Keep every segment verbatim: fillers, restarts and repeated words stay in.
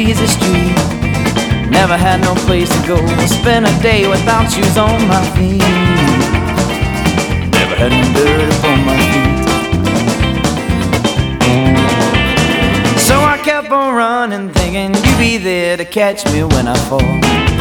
easy street. Never had no place to go. Spend a day without shoes on my feet. Never had no dirt upon my feet. So I kept on running, thinking you'd be there to catch me when I fall.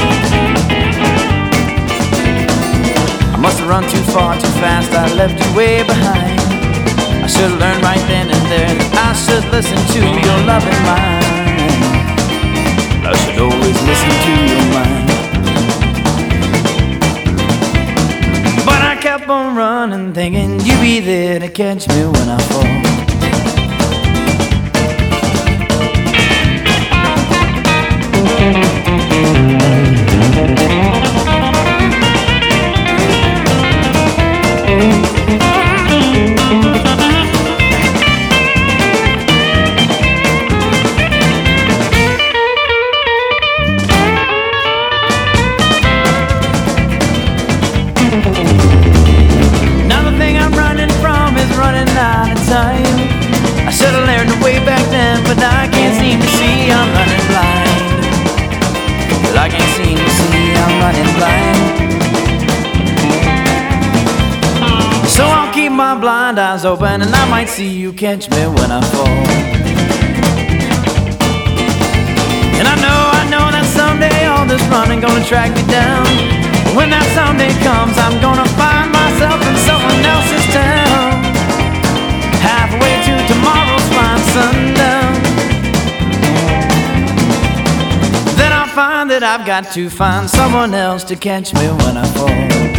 I must have run too far, too fast, I left you way behind. I should have learned right then and there that I should listen to your loving mind. I should always listen to your mind. But I kept on running, thinking you'd be there to catch me when I fall. Another thing I'm running from is running out of time. I should have learned the way back then, but I can't seem to see I'm running blind. Well, I can't seem to see I'm running blind. So I'll keep my blind eyes open, and I might see you catch me when I fall. And I know, I know that someday all this running gonna track me down. When that someday comes, I'm gonna find myself in someone else's town, halfway to tomorrow's fine sundown. Then I'll find that I've got to find someone else to catch me when I fall.